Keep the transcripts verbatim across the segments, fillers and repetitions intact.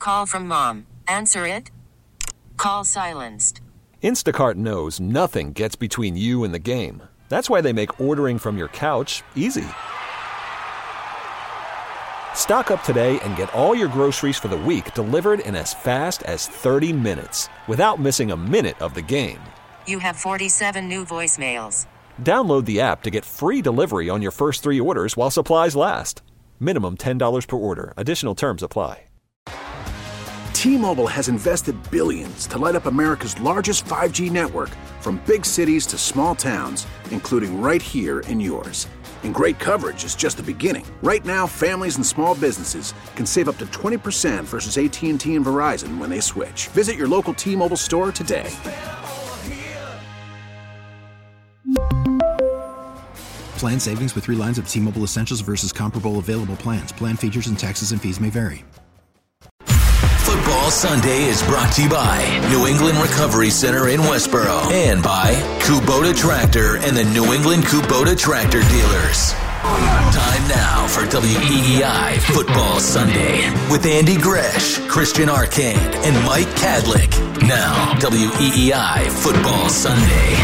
call from mom. Answer it. Call silenced. Instacart knows nothing gets between you and the game. That's why they make ordering from your couch easy. Stock up today and get all your groceries for the week delivered in as fast as thirty minutes without missing a minute of the game. You have forty-seven new voicemails. Download the app to get free delivery on your first three orders while supplies last. Minimum ten dollars per order. Additional terms apply. T-Mobile has invested billions to light up America's largest five G network, from big cities to small towns, including right here in yours. And great coverage is just the beginning. Right now, families and small businesses can save up to twenty percent versus A T and T and Verizon when they switch. Visit your local T-Mobile store today. Plan savings with three lines of T-Mobile Essentials versus comparable available plans. Plan features and taxes and fees may vary. Football Sunday is brought to you by New England Recovery Center in Westboro and by Kubota Tractor and the New England Kubota Tractor Dealers. Time now for W E E I Football Sunday with Andy Gresh, Christian Arcand, and Mike Kadlick. Now, W E E I Football Sunday.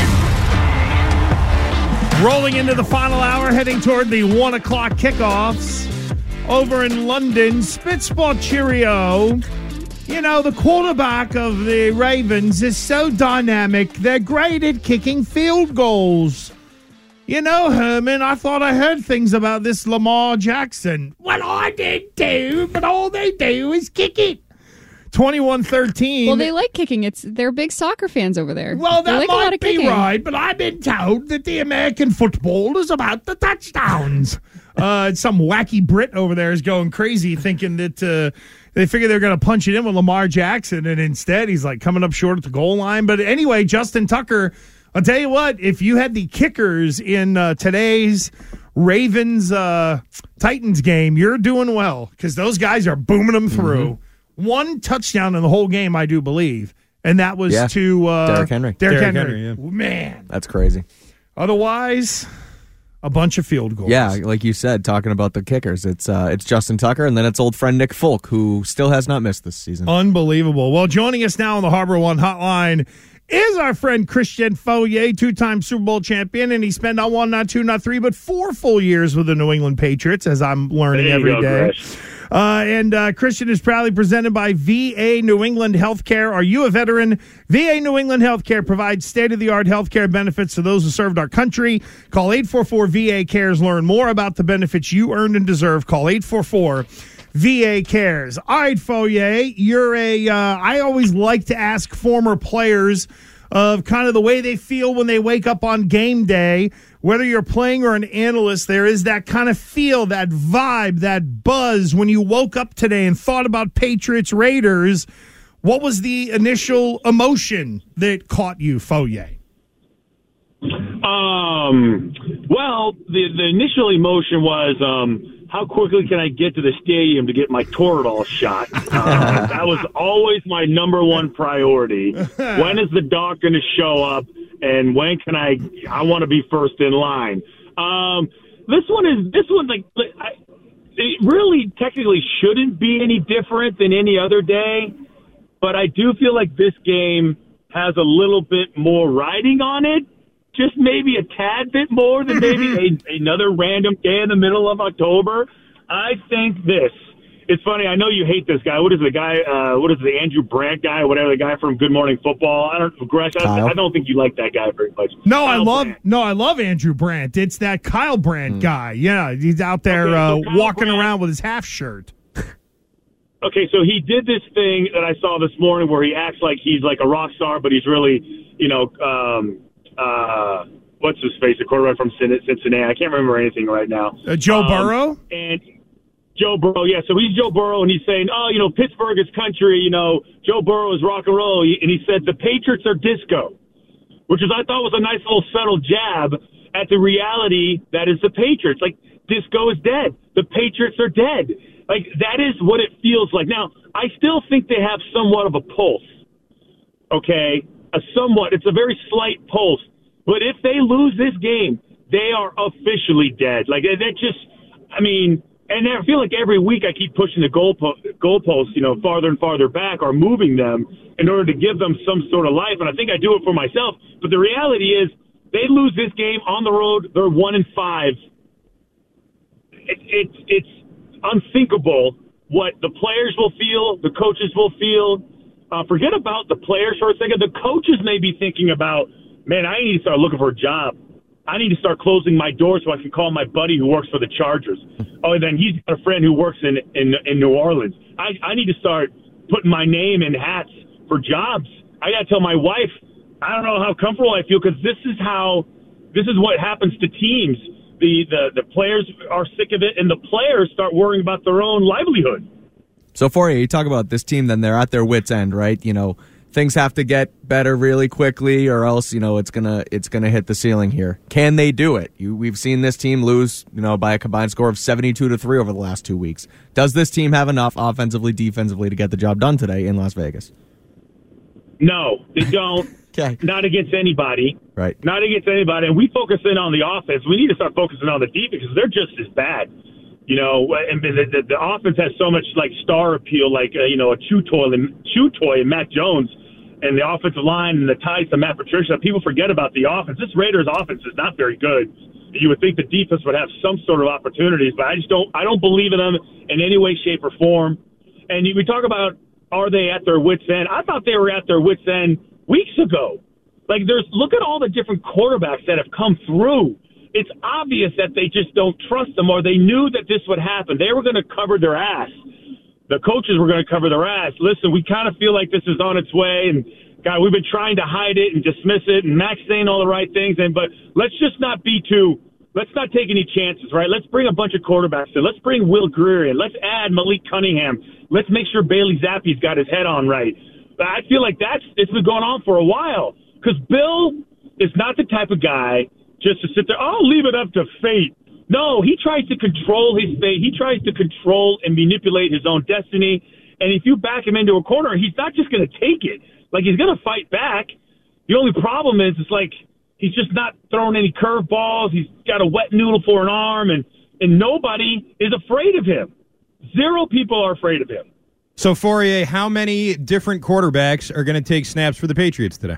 Rolling into the final hour, heading toward the one o'clock kickoffs over in London. Spitball Cheerio. You know, the quarterback of the Ravens is so dynamic. They're great at kicking field goals. You know, Herman, I thought I heard things about this Lamar Jackson. Well, I did too, but all they do is kick it. twenty-one thirteen. Well, they like kicking. It's They're big soccer fans over there. Well, that like might be kicking. right, but I've been told that the American football is about the touchdowns. uh, some wacky Brit over there is going crazy thinking that uh, they figure they're going to punch it in with Lamar Jackson, and instead he's like coming up short at the goal line. But anyway, Justin Tucker, I'll tell you what, if you had the kickers in uh, today's Ravens uh, Titans game, you're doing well because those guys are booming them through. Mm-hmm. One touchdown in the whole game, I do believe, and that was yeah. to uh, Derrick Henry. Derrick, Derrick Henry. Henry yeah. Man. That's crazy. Otherwise, a bunch of field goals. Yeah, like you said, talking about the kickers, it's uh, it's Justin Tucker, and then it's old friend Nick Folk, who still has not missed this season. Unbelievable. Well, joining us now on the Harbor One Hotline is our friend Christian Fauria, two-time Super Bowl champion, and he spent not one, not two, not three, but four full years with the New England Patriots, as I'm learning every go, day. Chris. Uh, and uh, Christian is proudly presented by V A New England Healthcare. Are you a veteran? V A New England Healthcare provides state-of-the-art healthcare benefits to those who served our country. Call eight four four V A cares. Learn more about the benefits you earned and deserve. Call eight four four V A cares. All right, Fauria, you're a. Uh, I always like to ask former players of kind of the way they feel when they wake up on game day. Whether you're playing or an analyst, there is that kind of feel, that vibe, that buzz when you woke up today and thought about Patriots Raiders. What was the initial emotion that caught you, Fauria? Um, well, the the initial emotion was um, how quickly can I get to the stadium to get my Toradol shot? Uh, that was always my number one priority. When is the doc going to show up? And when can I? I want to be first in line. Um, this one is this one like I, it really technically shouldn't be any different than any other day, but I do feel like this game has a little bit more riding on it, just maybe a tad bit more than maybe a, another random day in the middle of October. I think this. It's funny. I know you hate this guy. What is the guy? Uh, what is the Andrew Brandt guy? Whatever, the guy from Good Morning Football. I don't. Gresh, I, I don't think you like that guy very much. No, Kyle I love. Brandt. No, I love Andrew Brandt. It's that Kyle Brandt Mm. guy. Yeah, he's out there Okay, so uh, Kyle walking Brandt- around with his half shirt. Okay, so he did this thing that I saw this morning where he acts like he's like a rock star, but he's really, you know, um, uh, what's his face, the quarterback from Cincinnati. I can't remember anything right now. Uh, Joe um, Burrow. And Joe Burrow, yeah. So he's Joe Burrow, and he's saying, oh, you know, Pittsburgh is country. You know, Joe Burrow is rock and roll. And he said the Patriots are disco, which is I thought was a nice little subtle jab at the reality that is the Patriots. Like, disco is dead. The Patriots are dead. Like, that is what it feels like. Now, I still think they have somewhat of a pulse, okay? A somewhat. It's a very slight pulse. But if they lose this game, they are officially dead. Like, that just, I mean, And I feel like every week I keep pushing the goalpo- goalposts, you know, farther and farther back or moving them in order to give them some sort of life. And I think I do it for myself. But the reality is they lose this game on the road. They're one and five. It, it, it's unthinkable what the players will feel, the coaches will feel. Uh, forget about the players for a second. The coaches may be thinking about, man, I need to start looking for a job. I need to start closing my door so I can call my buddy who works for the Chargers. Oh, and then he's got a friend who works in in, in New Orleans. I, I need to start putting my name in hats for jobs. I got to tell my wife, I don't know how comfortable I feel because this is how, this is what happens to teams. The, the, the players are sick of it, and the players start worrying about their own livelihood. So, Fourier, you talk about this team, then they're at their wits' end, right? You know, things have to get better really quickly, or else, you know, it's gonna it's gonna hit the ceiling here. Can they do it? You, we've seen this team lose, you know, by a combined score of seventy-two to three over the last two weeks. Does this team have enough offensively, defensively to get the job done today in Las Vegas? No, they don't. Okay. Not against anybody. Right. Not against anybody. And we focus in on the offense. We need to start focusing on the defense because they're just as bad. You know, and the, the, the offense has so much like star appeal, like uh, you know, a chew toy and chew toy and Mac Jones, and the offensive line and the ties to Matt Patricia. People forget about the offense. This Raiders offense is not very good. You would think the defense would have some sort of opportunities, but I just don't. I don't believe in them in any way, shape, or form. And we talk about, are they at their wits' end? I thought they were at their wits' end weeks ago. Like, there's look at all the different quarterbacks that have come through. It's obvious that they just don't trust them, or they knew that this would happen. They were going to cover their ass. The coaches were going to cover their ass. Listen, we kind of feel like this is on its way, and God, we've been trying to hide it and dismiss it, and Mac's saying all the right things. And but let's just not be too. Let's not take any chances, right? Let's bring a bunch of quarterbacks in. Let's bring Will Greer in. Let's add Malik Cunningham. Let's make sure Bailey Zappi's got his head on right. But I feel like that's it's been going on for a while because Bill is not the type of guy just to sit there, oh, leave it up to fate. No, he tries to control his fate. He tries to control and manipulate his own destiny. And if you back him into a corner, he's not just going to take it. Like, he's going to fight back. The only problem is it's like he's just not throwing any curveballs. He's got a wet noodle for an arm, and, and nobody is afraid of him. Zero people are afraid of him. So, Fourier, how many different quarterbacks are going to take snaps for the Patriots today?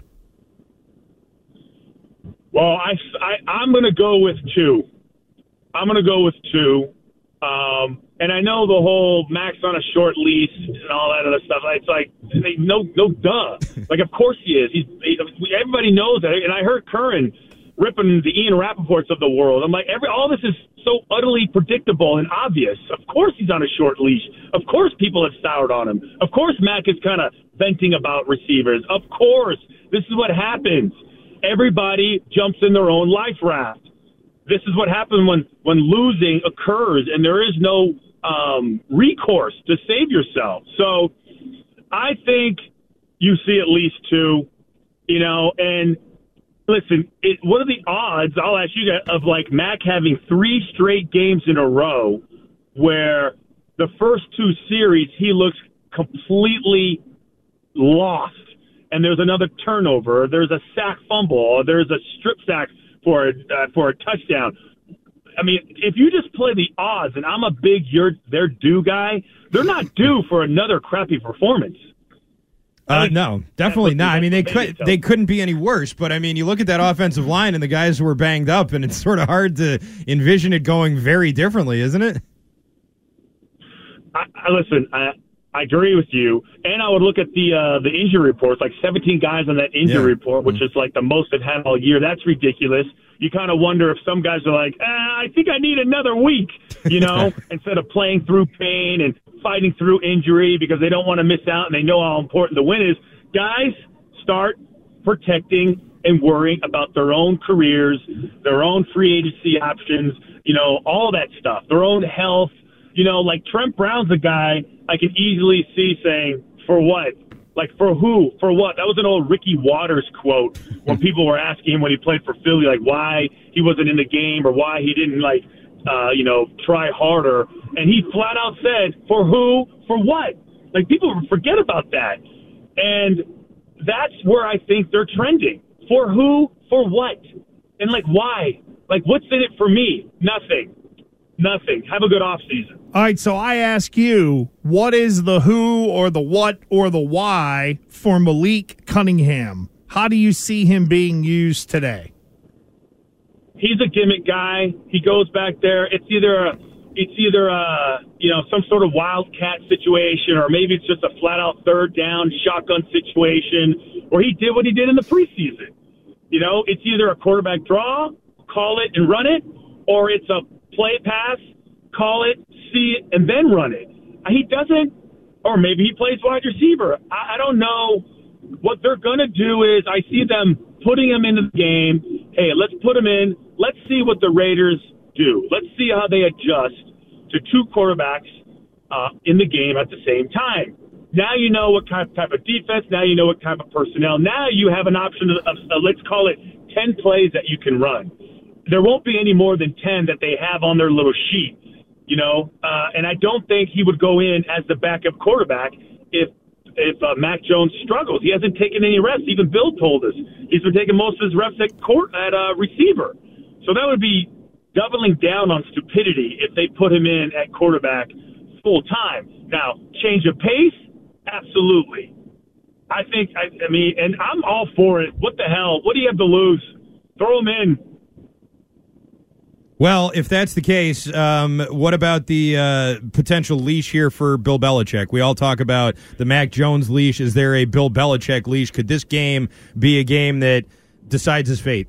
Well, I, I, I'm going to go with two. I'm going to go with two. Um, and I know the whole Max on a short leash and all that other stuff. It's like, they, no, no, duh. Like, of course he is. He's, he, everybody knows that. And I heard Curran ripping the Ian Rappaports of the world. I'm like, every all this is so utterly predictable and obvious. Of course he's on a short leash. Of course people have soured on him. Of course Mac is kind of venting about receivers. Of course. This is what happens. Everybody jumps in their own life raft. This is what happens when, when losing occurs and there is no um, recourse to save yourself. So I think you see at least two, you know, and listen, it, what are the odds, I'll ask you guys, of like Mac having three straight games in a row where the first two series he looks completely lost. And there's another turnover, or there's a sack fumble, or there's a strip sack for a, uh, for a touchdown. I mean, if you just play the odds, and I'm a big you're they're due guy, they're not due for another crappy performance. Uh, no, definitely not. I mean, they could they couldn't be any worse. But I mean, you look at that offensive line and the guys who were banged up, and it's sort of hard to envision it going very differently, isn't it? I, I listen. I, I agree with you, and I would look at the uh, the injury reports, like seventeen guys on that injury yeah. report, which mm-hmm. is like the most they've had all year. That's ridiculous. You kind of wonder if some guys are like, eh, I think I need another week, you know, instead of playing through pain and fighting through injury because they don't want to miss out and they know how important the win is. Guys, start protecting and worrying about their own careers, their own free agency options, you know, all that stuff, their own health. You know, like Trent Brown's a guy I could easily see saying, for what? Like, for who? For what? That was an old Ricky Waters quote when people were asking him when he played for Philly, like, why he wasn't in the game or why he didn't, like, uh, you know, try harder. And he flat out said, for who? For what? Like, people forget about that. And that's where I think they're trending. For who? For what? And, like, why? Like, what's in it for me? Nothing. Nothing. Have a good offseason. All right, so I ask you, what is the who or the what or the why for Malik Cunningham? How do you see him being used today? He's a gimmick guy. He goes back there. It's either a, it's either a, you know, some sort of wildcat situation, or maybe it's just a flat out third down shotgun situation, or he did what he did in the preseason. You know, it's either a quarterback draw, call it and run it, or it's a play pass, call it, see it, and then run it. He doesn't, or maybe he plays wide receiver. I, I don't know. What they're going to do is I see them putting him into the game. Hey, let's put him in. Let's see what the Raiders do. Let's see how they adjust to two quarterbacks uh, in the game at the same time. Now you know what type, type of defense. Now you know what type of personnel. Now you have an option of, of, of let's call it ten plays that you can run. There won't be any more than ten that they have on their little sheet, you know. Uh, and I don't think he would go in as the backup quarterback if if uh, Mac Jones struggles. He hasn't taken any reps. Even Bill told us he's been taking most of his reps at court at uh, receiver. So that would be doubling down on stupidity if they put him in at quarterback full time. Now, change of pace, absolutely. I think. I, I mean, and I'm all for it. What the hell? What do you have to lose? Throw him in. Well, if that's the case, um, what about the uh, potential leash here for Bill Belichick? We all talk about the Mac Jones leash. Is there a Bill Belichick leash? Could this game be a game that decides his fate?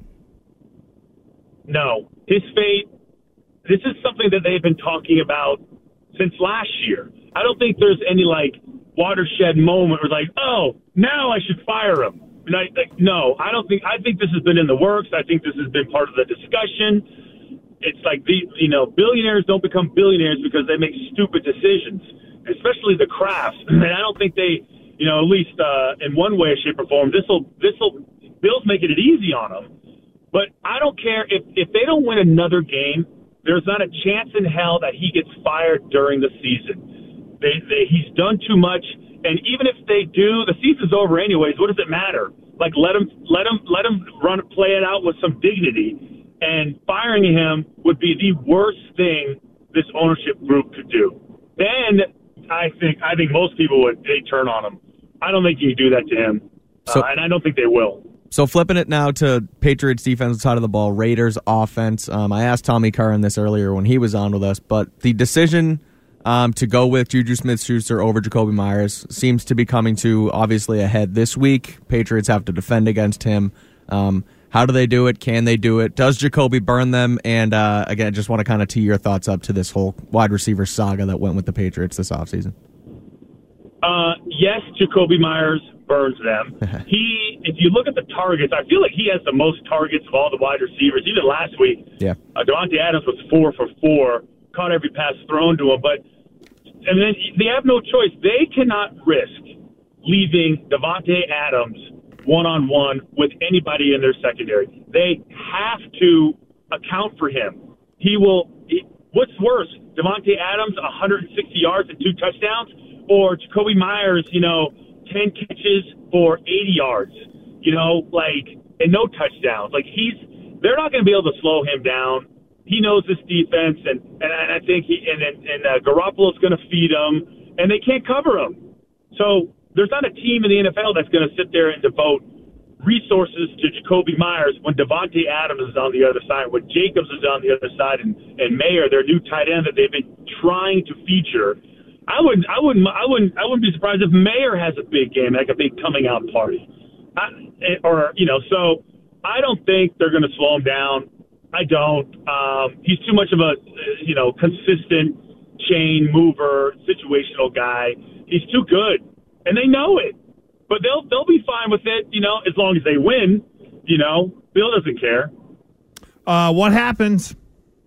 No. His fate, this is something that they've been talking about since last year. I don't think there's any, like, watershed moment where, like, oh, now I should fire him. And I, like, no, I don't think, I think this has been in the works. I think this has been part of the discussion. It's like, the you know, billionaires don't become billionaires because they make stupid decisions, especially the Krafts. And I don't think they, you know, at least uh, in one way, shape, or form, this will, this will, Bill's making it easy on them. But I don't care if, if they don't win another game, there's not a chance in hell that he gets fired during the season. They, they, he's done too much. And even if they do, the season's over anyways. What does it matter? Like, let him, let him, let him run, play it out with some dignity. And firing him would be the worst thing this ownership group could do. Then I think I think most people would they turn on him. I don't think you can do that to him, so, uh, and I don't think they will. So flipping it now to Patriots defensive side of the ball, Raiders offense. Um, I asked Tommy Curran this earlier when he was on with us, but the decision um, to go with Juju Smith-Schuster over Jacoby Myers seems to be coming to obviously a head this week. Patriots have to defend against him. Um, How do they do it? Can they do it? Does Jacoby burn them? And, uh, again, just want to kind of tee your thoughts up to this whole wide receiver saga that went with the Patriots this offseason. Uh, yes, Jacoby Myers burns them. he, if you look at the targets, I feel like he has the most targets of all the wide receivers. Even last week, yeah. uh, Davante Adams was four for four, caught every pass thrown to him. But and then they have no choice. They cannot risk leaving Davante Adams one-on-one with anybody in their secondary. They have to account for him. He will he, what's worse, Davante Adams, one hundred sixty yards and two touchdowns, or Jacoby Myers, you know, ten catches for eighty yards, you know, like, and no touchdowns. Like, he's, they're not going to be able to slow him down. He knows this defense, and, and I think he, and, and, and uh, Garoppolo's going to feed him, and they can't cover him. So, there's not a team in the N F L that's going to sit there and devote resources to Jacoby Myers when Davante Adams is on the other side, when Jacobs is on the other side, and, and Mayer, their new tight end that they've been trying to feature. I wouldn't, I wouldn't, I wouldn't, I wouldn't be surprised if Mayer has a big game, like a big coming out party, I, or you know. So I don't think they're going to slow him down. I don't. Um, he's too much of a, you know, consistent chain mover, situational guy. He's too good. And they know it, but they'll they'll be fine with it, you know, as long as they win. You know, Bill doesn't care. Uh, what happens?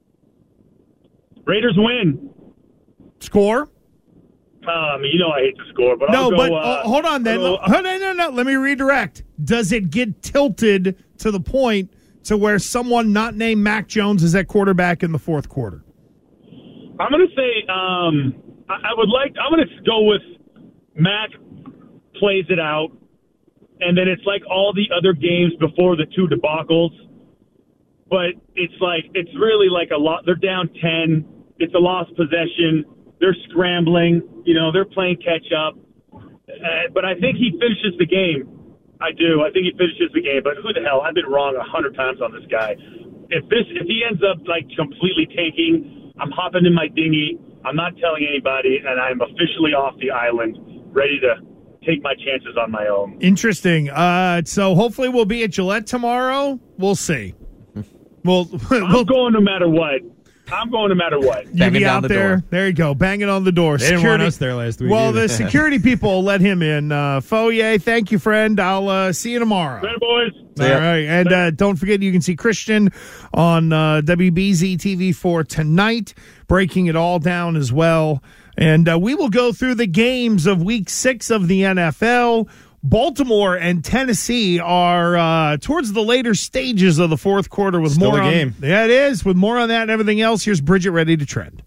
Raiders win. Score? Um, you know I hate to score, but no. I'll go, but uh, uh, hold on, then. Go, uh, no, no, no. Let me redirect. Does it get tilted to the point to where someone not named Mac Jones is at quarterback in the fourth quarter? I'm going to say um, I, I would like. I'm going to go with Mac. Plays it out, and then it's like all the other games before the two debacles. But it's like it's really like a lot. They're down ten. it's a lost possession. They're scrambling. You know, they're playing catch up. Uh, but I think he finishes the game. I do. I think he finishes the game. But who the hell? I've been wrong a hundred times on this guy. If this, if he ends up like completely tanking, I'm hopping in my dinghy. I'm not telling anybody, and I'm officially off the island, ready to take my chances on my own. Interesting. Uh, so hopefully we'll be at Gillette tomorrow. We'll see. We'll, I'm we'll, going no matter what. I'm going no matter what. You'll be out the there. Door. There you go. Banging on the door. They security. Didn't want us there last week. Well, either. the security people will let him in. Uh, Foye, thank you, friend. I'll uh, see you tomorrow. Later, boys. All right. And uh, don't forget, you can see Christian on uh, W B Z T V for tonight, breaking it all down as well. And uh, we will go through the games of week six of the N F L. Baltimore and Tennessee are uh, towards the later stages of the fourth quarter with Still more a on, game. Yeah, it is. With more on that and everything else, here's Bridget ready to trend.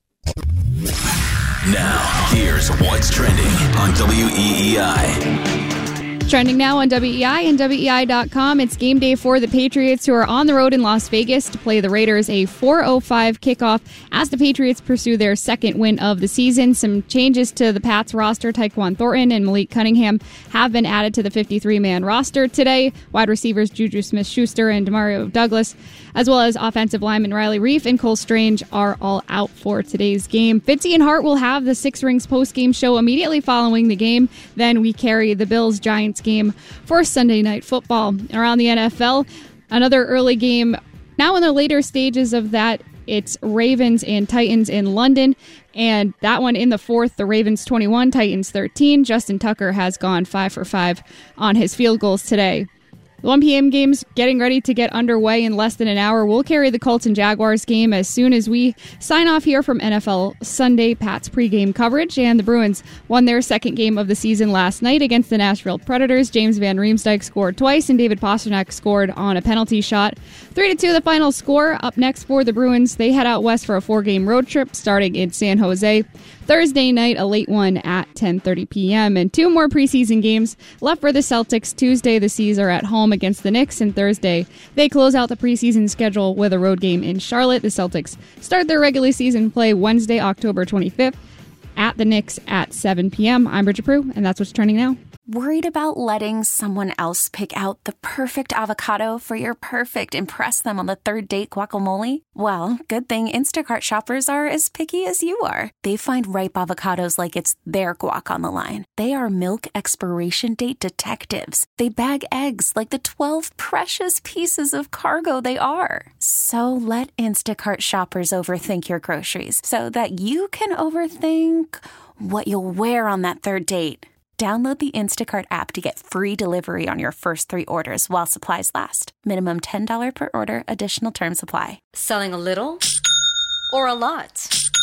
Now, here's what's trending on W E E I. Trending now on W E I and W E I dot com. It's game day for the Patriots, who are on the road in Las Vegas to play the Raiders. A four oh five kickoff as the Patriots pursue their second win of the season. Some changes to the Pats roster. Tyquan Thornton and Malik Cunningham have been added to the fifty-three man roster today. Wide receivers Juju Smith-Schuster and Demario Douglas, as well as offensive lineman Riley Reif and Cole Strange, are all out for today's game. Fitzy and Hart will have the Six Rings post-game show immediately following the game. Then we carry the Bills-Giants game for Sunday Night Football. Around the N F L, another early game. Now in the later stages of that, it's Ravens and Titans in London. And that one in the fourth, the Ravens twenty-one, Titans thirteen. Justin Tucker has gone five for five on his field goals today. The one p.m. game's getting ready to get underway in less than an hour. We'll carry the Colts and Jaguars game as soon as we sign off here from N F L Sunday Pat's pregame coverage. And the Bruins won their second game of the season last night against the Nashville Predators. James Van Riemsdyk scored twice, and David Pastrnak scored on a penalty shot. three to two the final score. Up next for the Bruins, they head out west for a four-game road trip starting in San Jose. Thursday night, a late one at ten thirty p.m. And two more preseason games left for the Celtics. Tuesday, the C's are at home against the Knicks, and Thursday, they close out the preseason schedule with a road game in Charlotte. The Celtics start their regular season play Wednesday, October twenty-fifth at the Knicks at seven p.m. I'm Bridget Prue, and that's what's trending now. Worried about letting someone else pick out the perfect avocado for your perfect impress them on the third date guacamole? Well, good thing Instacart shoppers are as picky as you are. They find ripe avocados like it's their guac on the line. They are milk expiration date detectives. They bag eggs like the twelve precious pieces of cargo they are. So let Instacart shoppers overthink your groceries so that you can overthink what you'll wear on that third date. Download the Instacart app to get free delivery on your first three orders while supplies last. Minimum ten dollars per order. Additional terms apply. Selling a little or a lot?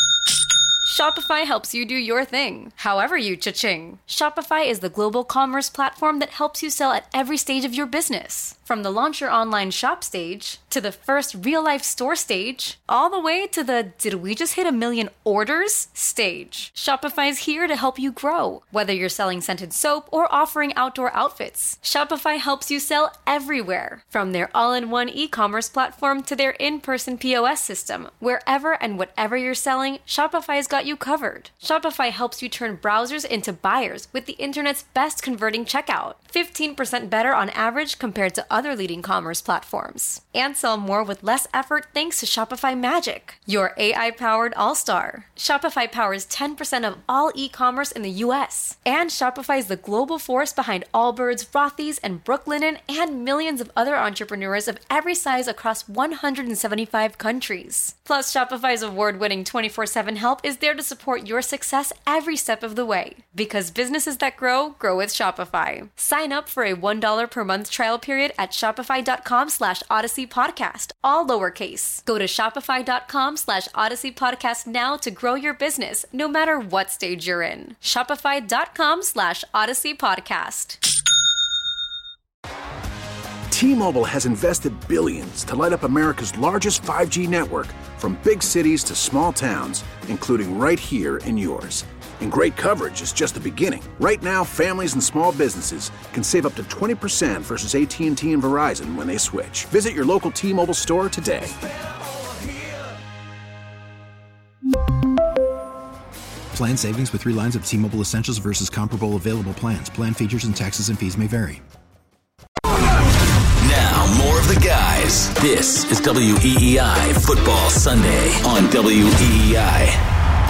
Shopify helps you do your thing, however you cha-ching. Shopify is the global commerce platform that helps you sell at every stage of your business. From the launch your online shop stage, to the first real-life store stage, all the way to the did we just hit a million orders stage. Shopify is here to help you grow. Whether you're selling scented soap or offering outdoor outfits, Shopify helps you sell everywhere. From their all-in-one e-commerce platform to their in-person P O S system, wherever and whatever you're selling, Shopify's got you covered. Shopify helps you turn browsers into buyers with the internet's best converting checkout. fifteen percent better on average compared to other leading commerce platforms. And sell more with less effort thanks to Shopify Magic, your A I-powered all-star. Shopify powers ten percent of all e-commerce in the U S. And Shopify is the global force behind Allbirds, Rothy's, and Brooklinen, and millions of other entrepreneurs of every size across one hundred seventy-five countries. Plus, Shopify's award-winning twenty-four seven help is there to support your success every step of the way. Because businesses that grow, grow with Shopify. Sign up for a one dollar per month trial period at shopify.com slash Odyssey Podcast, all lowercase. Go to shopify.com slash Odyssey Podcast now to grow your business, no matter what stage you're in. Shopify.com slash Odyssey Podcast. T-Mobile has invested billions to light up America's largest five G network, from big cities to small towns, including right here in yours. And great coverage is just the beginning. Right now, families and small businesses can save up to twenty percent versus A T and T and Verizon when they switch. Visit your local T-Mobile store today. Plan savings with three lines of T-Mobile Essentials versus comparable available plans. Plan features and taxes and fees may vary. Now, more of the guys. This is W E E I Football Sunday on W E E I.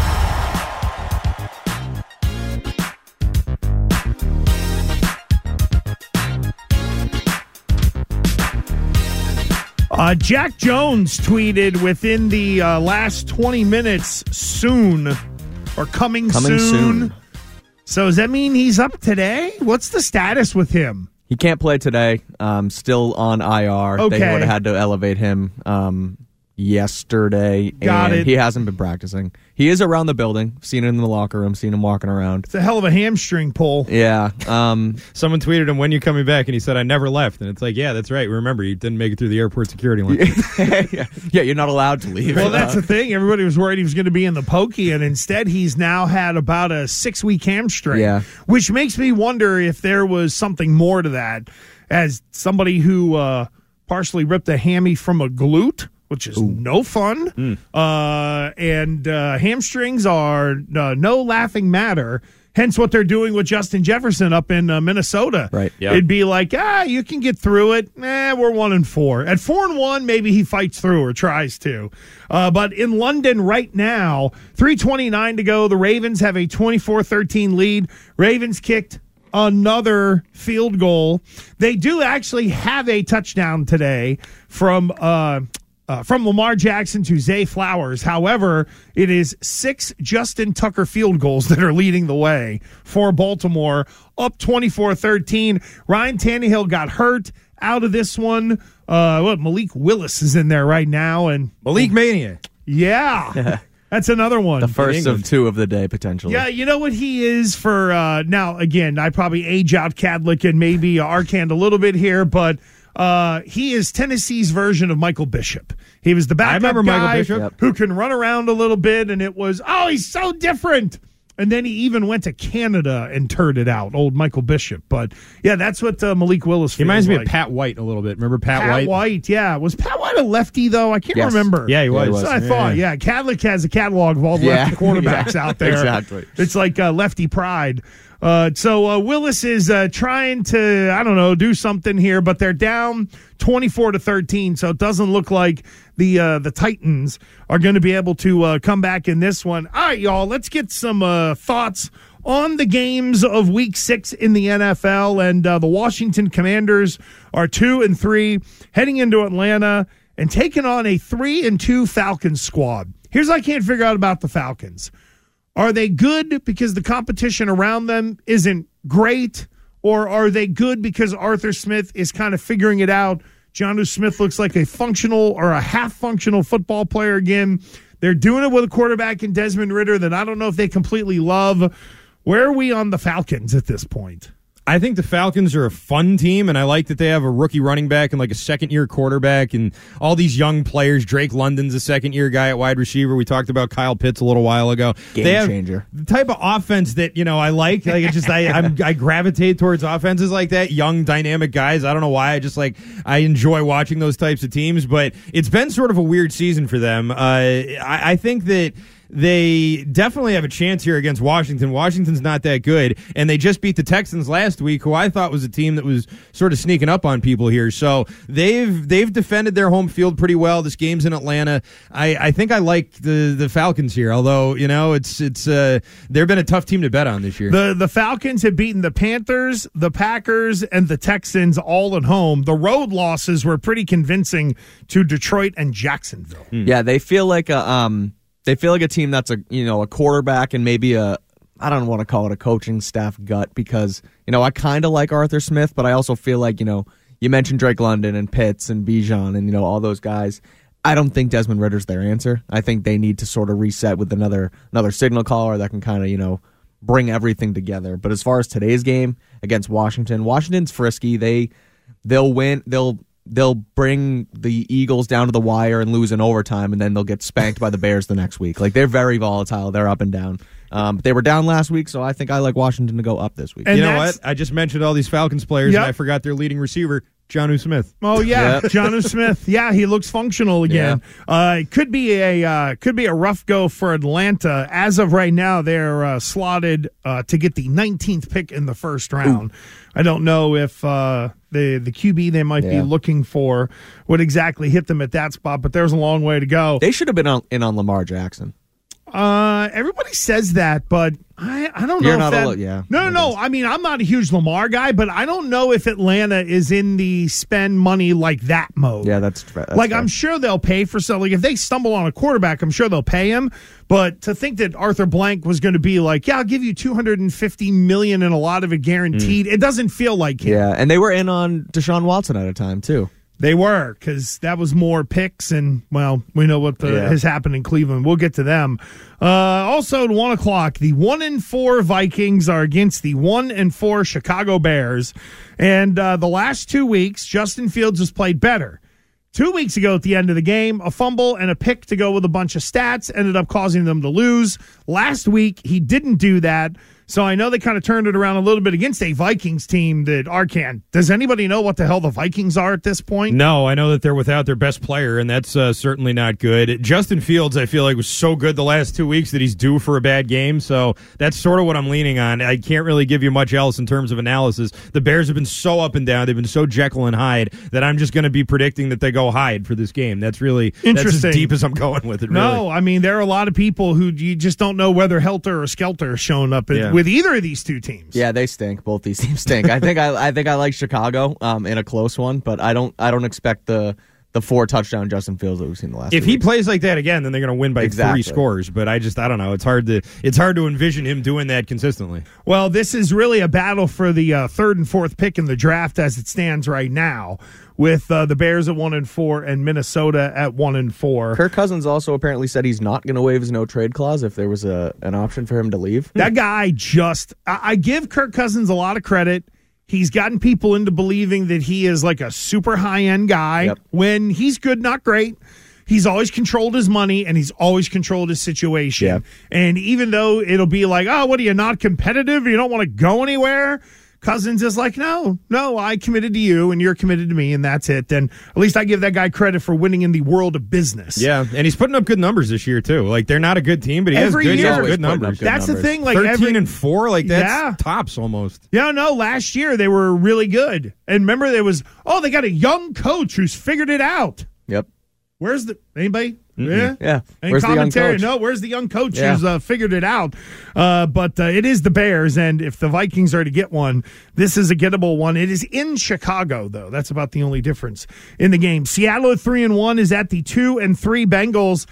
Uh, Jack Jones tweeted within the uh, last twenty minutes, soon, or coming, Coming soon. soon. So does that mean he's up today? What's the status with him? He can't play today. Um, still on I R. Okay. They would have had to elevate him um, yesterday. Got and it. He hasn't been practicing. He is around the building. Seen him in the locker room. Seen him walking around. It's a hell of a hamstring pull. Yeah. Um, Someone tweeted him, when you coming back? And he said, I never left. And it's like, yeah, that's right. Remember, you didn't make it through the airport security line. yeah. yeah, you're not allowed to leave. Well, that's the thing. Everybody was worried he was going to be in the pokey, and instead he's now had about a six-week hamstring, Yeah. which makes me wonder if there was something more to that. As somebody who uh, partially ripped a hammy from a glute, which is Ooh. no fun, mm. uh, and uh, hamstrings are uh, no laughing matter. Hence what they're doing with Justin Jefferson up in uh, Minnesota. Right. Yep. It'd be like, ah, you can get through it. Eh, we're one and four. At four and one, maybe he fights through or tries to. Uh, but in London right now, three twenty-nine to go. The Ravens have a twenty-four thirteen lead. Ravens kicked another field goal. They do actually have a touchdown today from uh, uh, from Lamar Jackson to Zay Flowers. However, it is six Justin Tucker field goals that are leading the way for Baltimore, up twenty-four thirteen. Ryan Tannehill got hurt out of this one. Uh, what, Malik Willis is in there right now. and Malik Mania. Yeah. That's another one. The first of two of the day, potentially. Yeah, you know what he is for, uh, now, again, I probably age out Cadlick and maybe Arcand a little bit here, but uh, he is Tennessee's version of Michael Bishop. He was the backup I remember guy Michael Bishop. who can run around a little bit, and it was, oh, he's so different. And then he even went to Canada and turned it out, old Michael Bishop. But, yeah, that's what uh, Malik Willis feels He reminds me like. of Pat White a little bit. Remember Pat, Pat White? White, yeah. Was Pat White a lefty, though? I can't Yes. remember. Yeah, he was. Yeah, he was. So I Yeah. thought, yeah. Cadlick has a catalog of all the Yeah. lefty quarterbacks Yeah. out there. Exactly. It's like uh, lefty pride. Uh, so uh, Willis is uh, trying to, I don't know, do something here, but they're down twenty-four to thirteen, so it doesn't look like the uh, the Titans are going to be able to uh, come back in this one. All right, y'all, let's get some uh, thoughts on the games of Week Six in the N F L, and uh, the Washington Commanders are two and three, heading into Atlanta and taking on a three and two Falcons squad. Here's what I can't figure out about the Falcons. Are they good because the competition around them isn't great, or are they good because Arthur Smith is kind of figuring it out? Jonnu Smith looks like a functional or a half-functional football player again. They're doing it with a quarterback in Desmond Ridder that I don't know if they completely love. Where are we on the Falcons at this point? I think the Falcons are a fun team, and I like that they have a rookie running back and like a second-year quarterback and all these young players. Drake London's a second-year guy at wide receiver. We talked about Kyle Pitts a little while ago. Game they have changer. The type of offense that, you know, I like. Like it's just I I'm, I gravitate towards offenses like that. Young, dynamic guys. I don't know why. I just like I enjoy watching those types of teams. But it's been sort of a weird season for them. Uh, I, I think that they definitely have a chance here against Washington. Washington's not that good, and they just beat the Texans last week, who I thought was a team that was sort of sneaking up on people here. So they've they've defended their home field pretty well. This game's in Atlanta. I, I think I like the, the Falcons here, although, you know, it's it's uh, they've been a tough team to bet on this year. The the Falcons have beaten the Panthers, the Packers, and the Texans all at home. The road losses were pretty convincing to Detroit and Jacksonville. Mm. Yeah, they feel like a um they feel like a team that's a you know a quarterback and maybe a I don't want to call it a coaching staff gut, because you know I kind of like Arthur Smith, but I also feel like you know you mentioned Drake London and Pitts and Bijan and you know all those guys. I don't think Desmond Ridder's their answer. I think they need to sort of reset with another another signal caller that can kind of you know bring everything together. But as far as today's game against Washington, Washington's frisky. They they'll win. They'll They'll bring the Eagles down to the wire and lose in overtime, and then they'll get spanked by the Bears the next week. Like, they're very volatile. They're up and down. Um, they were down last week, so I think I like Washington to go up this week. And you know what? I just mentioned all these Falcons players, yep. and I forgot their leading receiver, Jonnu Smith. Oh yeah, Yep. Jonnu Smith. Yeah, he looks functional again. Uh, it could be a uh, could be a rough go for Atlanta. As of right now, they're uh, slotted uh, to get the nineteenth pick in the first round. Ooh. I don't know if uh, the the Q B they might yeah. be looking for would exactly hit them at that spot, but there's a long way to go. They should have been on, in on Lamar Jackson. Uh, everybody says that, but I, I don't know. You're if not that, a, yeah. No, no, no. I mean, I'm not a huge Lamar guy, but I don't know if Atlanta is in the spend money like that mode. Yeah, that's, that's like fair. I'm sure they'll pay for something. Like if they stumble on a quarterback, I'm sure they'll pay him. But to think that Arthur Blank was going to be like, yeah, I'll give you two hundred fifty million dollars and a lot of it guaranteed. Mm. It doesn't feel like him. Yeah, and they were in on Deshaun Watson at a time too. They were, because that was more picks, and, well, we know what the, yeah. has happened in Cleveland. We'll get to them. Uh, also, at one o'clock, the one and four Vikings are against the one and four Chicago Bears. And uh, the last two weeks, Justin Fields has played better. Two weeks ago at the end of the game, a fumble and a pick to go with a bunch of stats ended up causing them to lose. Last week, he didn't do that. So I know they kind of turned it around a little bit against a Vikings team that Arcan. Does anybody know what the hell the Vikings are at this point? No, I know that they're without their best player, and that's uh, certainly not good. Justin Fields, I feel like, was so good the last two weeks that he's due for a bad game, so that's sort of what I'm leaning on. I can't really give you much else in terms of analysis. The Bears have been so up and down. They've been so Jekyll and Hyde that I'm just going to be predicting that they go Hyde for this game. That's really interesting. That's as deep as I'm going with it, really. No, I mean, there are a lot of people who you just don't know whether Helter or Skelter is showing up in, Yeah. with either of these two teams. Yeah, they stink. Both these teams stink. I think I, I think I like Chicago um, in a close one, but I don't. I don't expect the the four touchdown Justin Fields that we've seen the last. If two he weeks. plays like that again, then they're going to win by Exactly. three scores. But I just, I don't know. It's hard to, it's hard to envision him doing that consistently. Well, this is really a battle for the uh, third and fourth pick in the draft as it stands right now, with uh, the Bears at one and four and Minnesota at one and four. Kirk Cousins also apparently said he's not going to waive his no trade clause if there was a an option for him to leave. That guy just, I, I give Kirk Cousins a lot of credit. He's gotten people into believing that he is like a super high-end guy. Yep. When he's good, not great. He's always controlled his money, and he's always controlled his situation. Yeah. And even though it'll be like, oh, what are you, not competitive? You don't want to go anywhere? Cousins is like, no, no, I committed to you, and you're committed to me, and that's it. And at least I give that guy credit for winning in the world of business. Yeah, and he's putting up good numbers this year, too. Like, they're not a good team, but he Every has good, year. he has good Always putting up numbers. good That's numbers. the thing. Like thirteen every, and four, like that's Yeah. tops almost. Yeah, no, last year they were really good. And remember, there was, oh, they got a young coach who's figured it out. Yep. Where's the, anybody? Yeah. Yeah. Any Where's the young commentary? coach? No, where's the young coach Yeah. who's uh, figured it out? Uh, but uh, it is the Bears, and if the Vikings are to get one, this is a gettable one. It is in Chicago, though. That's about the only difference in the game. Seattle at three and one is at the two and three Bengals.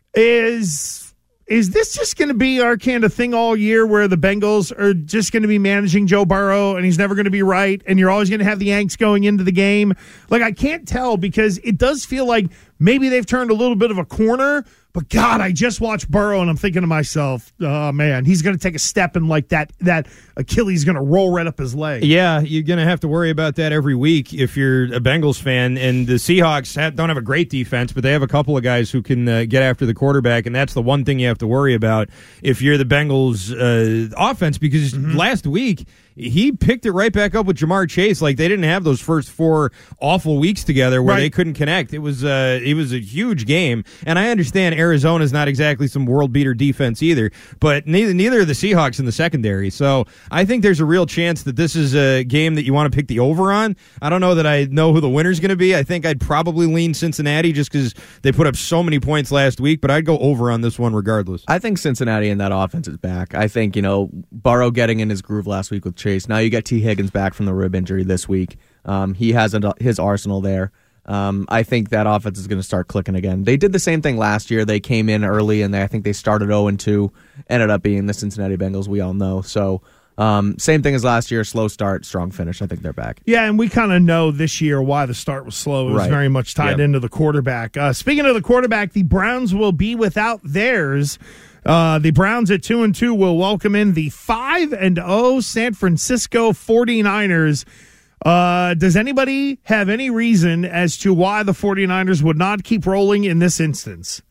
Is is this just going to be our kind of thing all year, where the Bengals are just going to be managing Joe Burrow, and he's never going to be right, and you're always going to have the angst going into the game? Like, I can't tell, because it does feel like maybe they've turned a little bit of a corner, but God, I just watched Burrow, and I'm thinking to myself, oh, man, he's going to take a step, and like that, that Achilles going to roll right up his leg. Yeah, you're going to have to worry about that every week if you're a Bengals fan. And the Seahawks have, don't have a great defense, but they have a couple of guys who can uh, get after the quarterback, and that's the one thing you have to worry about if you're the Bengals uh, offense, because mm-hmm. last week he picked it right back up with Jamar Chase. Like, they didn't have those first four awful weeks together where Right. they couldn't connect. It was uh, it was a huge game, and I understand Arizona's not exactly some world beater defense either, but neither neither are the Seahawks in the secondary. So I think there's a real chance that this is a game that you want to pick the over on. I don't know that I know who the winner's going to be. I think I'd probably lean Cincinnati just because they put up so many points last week, but I'd go over on this one regardless. I think Cincinnati and that offense is back. I think, you know, Burrow getting in his groove last week with Chase. Now you get T. Higgins back from the rib injury this week. Um, he has a, his arsenal there. Um, I think that offense is going to start clicking again. They did the same thing last year. They came in early, and they, I think they started oh and two, ended up being the Cincinnati Bengals, we all know. So um, same thing as last year, slow start, strong finish. I think they're back. Yeah, and we kind of know this year why the start was slow. It was Right. very much tied Yep. into the quarterback. Uh, speaking of the quarterback, the Browns will be without theirs. Uh, the Browns at two and two will welcome in the five and oh San Francisco forty-niners. Uh, does anybody have any reason as to why the forty-niners would not keep rolling in this instance?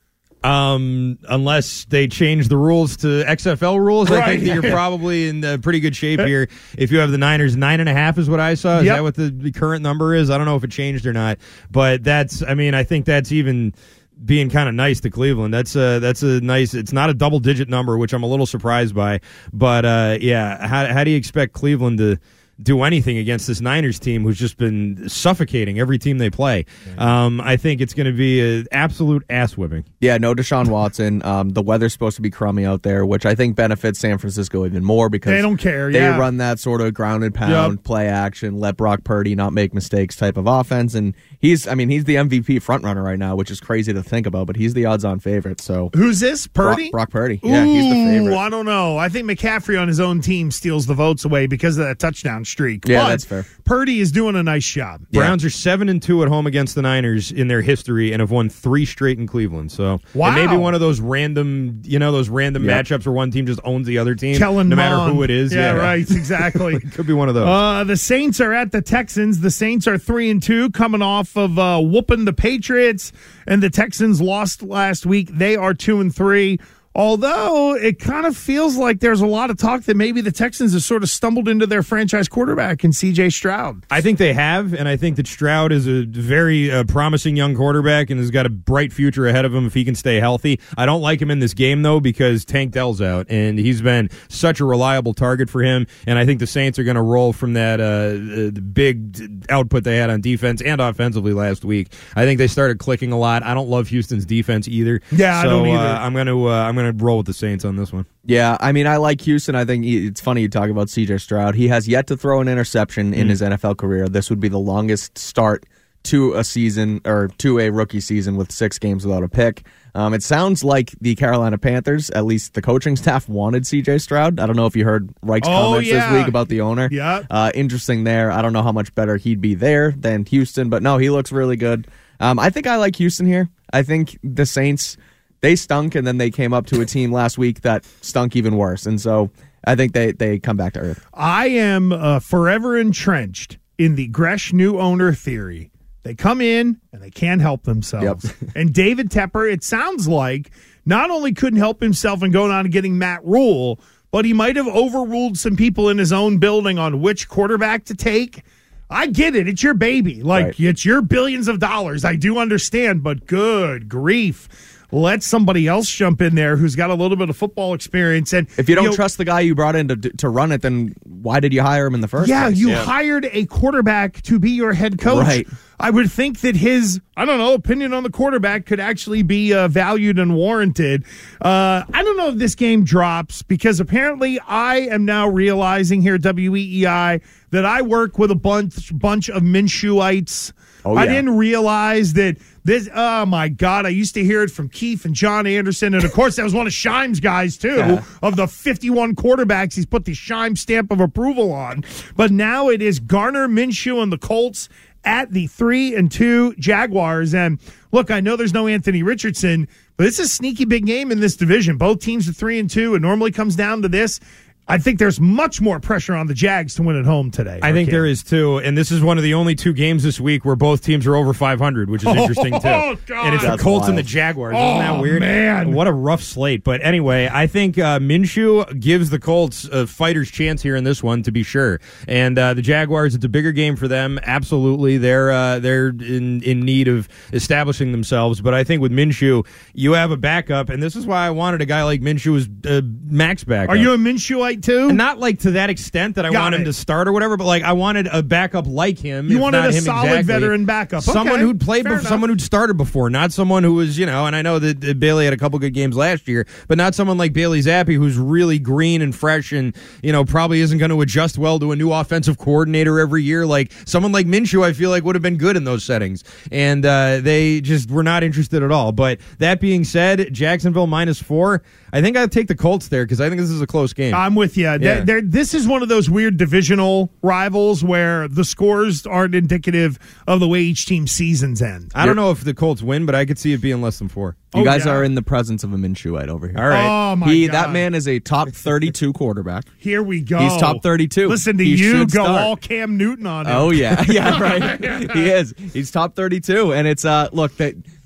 Um, unless they change the rules to X F L rules, Right. I think that you're probably in uh, pretty good shape here. If you have the Niners, nine and a half is what I saw. Is Yep. that what the, the current number is? I don't know if it changed or not, but that's, I mean, I think that's even being kind of nice to Cleveland. That's a, that's a nice, it's not a double digit number, which I'm a little surprised by, but, uh, yeah, how, how do you expect Cleveland to do anything against this Niners team who's just been suffocating every team they play? Um, I think it's going to be an absolute ass whipping. Yeah, no Deshaun Watson. Um, the weather's supposed to be crummy out there, which I think benefits San Francisco even more because They don't care, They yeah. run that sort of ground and pound, Yep. play action, let Brock Purdy not make mistakes type of offense. And he's, I mean, he's the M V P frontrunner right now, which is crazy to think about, but he's the odds-on favorite. So Who's this? Purdy? Brock, Brock Purdy. Yeah, he's the Ooh, favorite. I don't know. I think McCaffrey on his own team steals the votes away because of that touchdown streak. Yeah, But that's fair. Purdy is doing a nice job. Browns are seven and two at home against the Niners in their history and have won three straight in Cleveland. So Wow. it may be one of those random, you know, those random Yep. matchups where one team just owns the other team, Kellen no matter Mond. who it is. Yeah, right. Exactly. It could be one of those. Uh, the Saints are at the Texans. The Saints are three and two, coming off of uh, whooping the Patriots, and the Texans lost last week. They are two and three. Although it kind of feels like there's a lot of talk that maybe the Texans have sort of stumbled into their franchise quarterback in C J Stroud. I think they have, and I think that Stroud is a very uh, promising young quarterback and has got a bright future ahead of him if he can stay healthy. I don't like him in this game, though, because Tank Dell's out, and he's been such a reliable target for him, and I think the Saints are going to roll from that uh, the big output they had on defense and offensively last week. I think they started clicking a lot. I don't love Houston's defense either. Yeah, I so, don't either. Uh, I'm going to uh, I'm going to roll with the Saints on this one. Yeah, I mean, I like Houston. I think he, it's funny you talk about C J Stroud. He has yet to throw an interception in Mm. his N F L career. This would be the longest start to a season or to a rookie season with six games without a pick. Um, it sounds like the Carolina Panthers, at least the coaching staff, wanted C J Stroud. I don't know if you heard Reich's Oh, comments yeah. this week about the owner. Yeah. Uh, interesting there. I don't know how much better he'd be there than Houston, but no, he looks really good. Um, I think I like Houston here. I think the Saints, they stunk, and then they came up to a team last week that stunk even worse. And so I think they, they come back to earth. I am uh, forever entrenched in the Gresh new owner theory. They come in and they can't help themselves. Yep. And David Tepper, it sounds like, not only couldn't help himself and going on and getting Matt Rule, but he might have overruled some people in his own building on which quarterback to take. I get it. It's your baby. Like, Right. it's your billions of dollars. I do understand, but good grief. Let somebody else jump in there who's got a little bit of football experience. And If you don't know, trust the guy you brought in to to run it, then why did you hire him in the first yeah, place? you hired a quarterback to be your head coach. Right. I would think that his, I don't know, opinion on the quarterback could actually be uh, valued and warranted. Uh, I don't know if this game drops because apparently I am now realizing here at W E E I that I work with a bunch bunch of Minshew'ites. Oh, I yeah. didn't realize that this, oh my God, I used to hear it from Keith and John Anderson. And of course, that was one of Shime's guys, too, Yeah. of the fifty-one quarterbacks he's put the Shime stamp of approval on. But now it is Garner Minshew and the Colts at the three and two Jaguars. And look, I know there's no Anthony Richardson, but it's a sneaky big game in this division. Both teams are three and two. It normally comes down to this. I think there's much more pressure on the Jags to win at home today. I think there is too, and this is one of the only two games this week where both teams are over five hundred, which is interesting too. Oh, God. And it's the That's Colts and wild. the Jaguars. Oh, Isn't that weird? man. What a rough slate. But anyway, I think uh, Minshew gives the Colts a fighter's chance here in this one, to be sure. And uh, the Jaguars, it's a bigger game for them. Absolutely, they're uh, they're in in need of establishing themselves. But I think with Minshew, you have a backup, and this is why I wanted a guy like Minshew as uh, max backup. Are you a Minshewite too? Not like to that extent that I Got want him it. to start or whatever, but like I wanted a backup like him. You if wanted not a him solid exactly. veteran backup. Someone Okay, who'd played fair before, someone enough. who'd started before, not someone who was, you know, and I know that uh, Bailey had a couple good games last year, but not someone like Bailey Zappi who's really green and fresh and, you know, probably isn't going to adjust well to a new offensive coordinator every year. Like someone like Minshew, I feel like would have been good in those settings. And uh, they just were not interested at all. But that being said, Jacksonville minus four, I think I'd take the Colts there because I think this is a close game. I'm with you. Yeah. They're- they're- this is one of those weird divisional rivals where the scores aren't indicative of the way each team's seasons end. I don't know if the Colts win, but I could see it being less than four. You Oh, guys yeah. are in the presence of a Minshewite over here. All right. Oh, my he, God. That man is a top thirty-two quarterback. Here we go. He's top thirty-two. Listen to He you should go start. all Cam Newton on him. Oh yeah, yeah, right. He is. He's top thirty-two, and it's uh, look that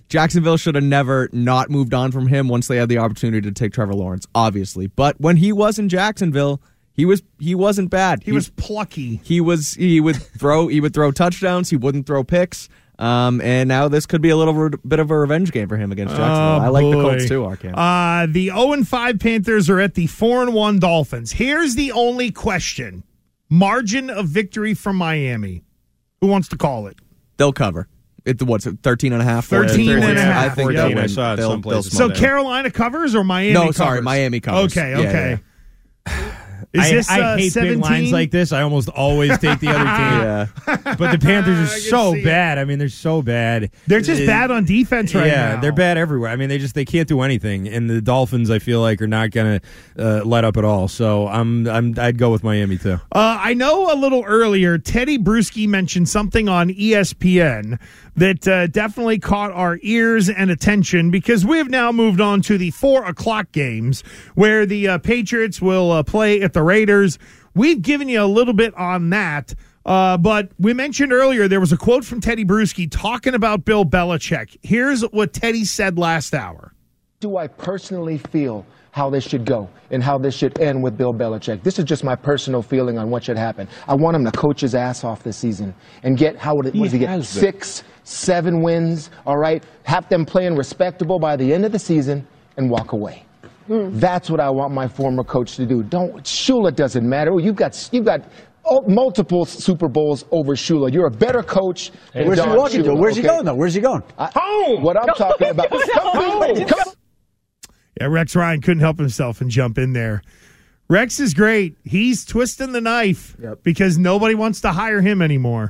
Jacksonville should have never not moved on from him once they had the opportunity to take Trevor Lawrence, obviously. But when he was in Jacksonville, he was he wasn't bad. He, he was plucky. He was he would throw he would throw touchdowns. He wouldn't throw picks. Um, and now this could be a little re- bit of a revenge game for him against Jacksonville. Oh, I like boy. the Colts too, Arcand. Uh, the oh and five Panthers are at the four and one Dolphins. Here's the only question. Margin of victory from Miami. Who wants to call it? They'll cover. It, what's it, thirteen and a half? thirteen and a half. I think Yeah. they'll win. I saw it They'll- someplace. they'll- So Carolina covers or Miami No, covers? sorry, Miami covers. Okay, Yeah, okay. yeah. Is I, this I uh, hate seventeen? big lines like this. I almost always take the other team. Yeah. But the Panthers I are can so see it. bad. I mean, they're so bad. They're just Uh, bad on defense right yeah, now. they're bad everywhere. I mean, they just they can't do anything. And the Dolphins, I feel like, are not going to uh, let up at all. So I'm I'm I'd go with Miami too. Uh, I know a little earlier, Teddy Bruschi mentioned something on E S P N that uh, definitely caught our ears and attention because we have now moved on to the four o'clock games where the uh, Patriots will uh, play at the Raiders. We've given you a little bit on that, uh, but we mentioned earlier there was a quote from Teddy Bruschi talking about Bill Belichick. Here's what Teddy said last hour. Do I personally feel how this should go and how this should end with Bill Belichick? This is just my personal feeling on what should happen. I want him to coach his ass off this season and get, how would it, what does he get, six, seven wins, all right? Have them playing respectable by the end of the season and walk away. That's what I want my former coach to do. Don't, Shula doesn't matter. You've got, you've got oh, multiple Super Bowls over Shula. You're a better coach than Where's he Don walking to? Shula, Where's he okay? going, though? Where's he going? I, Home! What I'm talking about. Home! Come Yeah, Rex Ryan couldn't help himself and jump in there. Rex is great. He's twisting the knife Yep. because nobody wants to hire him anymore.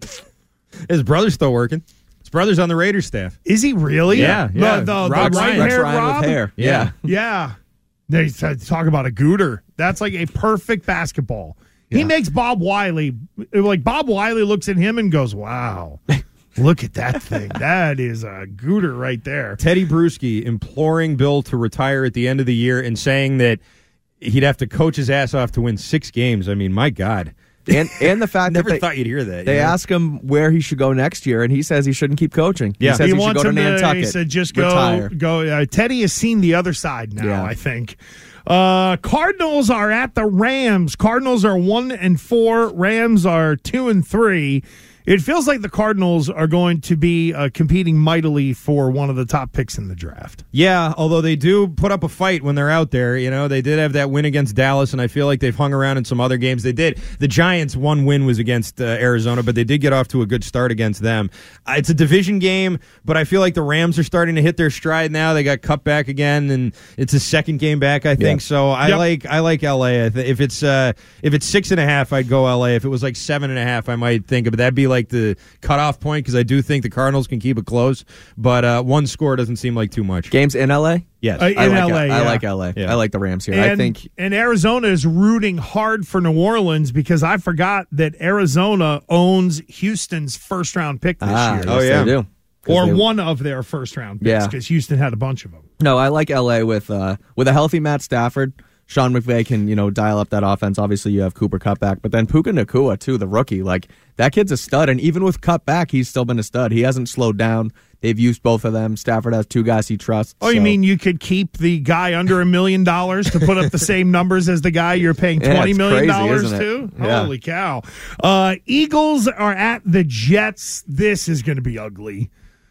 His brother's still working. His brother's on the Raiders staff. Is he really? Yeah, yeah. The, the, Rob the Ryan. right-haired Rex Ryan Rob? with hair. Yeah. Yeah. They said- talk about a gooter. That's like a perfect basketball. He makes Bob Wiley, like Bob Wiley looks at him and goes, wow, look at that thing. That is a gooter right there. Teddy Bruschi imploring Bill to retire at the end of the year and saying that he'd have to coach his ass off to win six games. I mean, my God. And and the fact Never that they, thought you'd hear that. they you know? ask him where he should go next year, and he says he shouldn't keep coaching. Yeah. He says He he, should wants go to him to, Nantucket. he said, just go, retire. go. Uh, Teddy has seen the other side now, Yeah. I think. Uh, Cardinals are at the Rams. Cardinals are one and four. Rams are two and three. It feels like the Cardinals are going to be uh, competing mightily for one of the top picks in the draft. Yeah, although they do put up a fight when they're out there. You know, they did have that win against Dallas, and I feel like they've hung around in some other games. They did. The Giants' one win was against uh, Arizona, but they did get off to a good start against them. Uh, it's a division game, but I feel like the Rams are starting to hit their stride now. They got cut back again, and it's a second game back, I think. Yeah. So I Yep. like I like L A. I th- if it's uh, if it's six and a half, I'd go L A. If it was like seven and a half, I might think of it. That'd be like the cutoff point because I do think the Cardinals can keep it close, but uh, one score doesn't seem like too much. Games in L A? Yes. Uh, I in like L A, I yeah. like L A. Yeah. I like the Rams here. And, I think and Arizona is rooting hard for New Orleans because I forgot that Arizona owns Houston's first round pick this ah, year. yes, yeah. they do. 'Cause Or they- one of their first round picks Yeah. because Houston had a bunch of them. No, I like L A with uh, with a healthy Matt Stafford. Sean McVay can, you know, dial up that offense. Obviously, you have Cooper Kupp back, but then Puka Nacua, too, the rookie. Like, that kid's a stud, and even with Kupp back, he's still been a stud. He hasn't slowed down. They've used both of them. Stafford has two guys he trusts. Oh, you so- mean you could keep the guy under a million dollars to put up the same numbers as the guy you're paying Yeah, twenty it's million dollars crazy, isn't to? it? Yeah. Holy cow. Uh, Eagles are at the Jets. This is going to be ugly.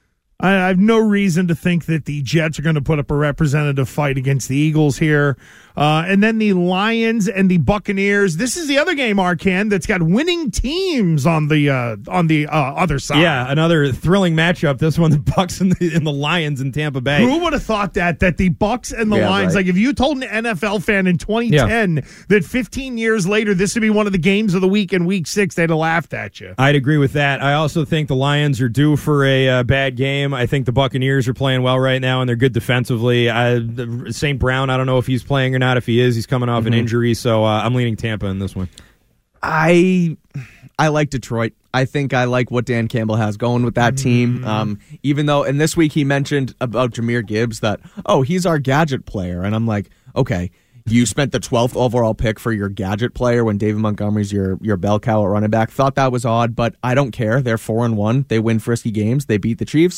I I have no reason to think that the Jets are going to put up a representative fight against the Eagles here. Uh, and then the Lions and the Buccaneers. This is the other game, Arcan, that's got winning teams on the uh, on the uh, other side. Yeah, another thrilling matchup. This one, the Bucks and the, and the Lions in Tampa Bay. Who would have thought that, that the Bucks and the Yeah, Lions, right. like if you told an N F L fan in twenty ten that fifteen years later this would be one of the games of the week in week six, they'd have laughed at you. I'd agree with that. I also think the Lions are due for a uh, bad game. I think the Buccaneers are playing well right now, and they're good defensively. Saint Brown, I don't know if he's playing or not. If he is, he's coming off an Mhm. injury, so uh, I'm leaning Tampa in this one. I I like Detroit. I think I like what Dan Campbell has going with that team. Um, even though, and this week he mentioned about Jahmyr Gibbs that, oh, he's our gadget player. And I'm like, okay, you spent the twelfth overall pick for your gadget player when David Montgomery's your, your bell cow at running back. Thought that was odd, but I don't care. They're four and one. They win frisky games. They beat the Chiefs.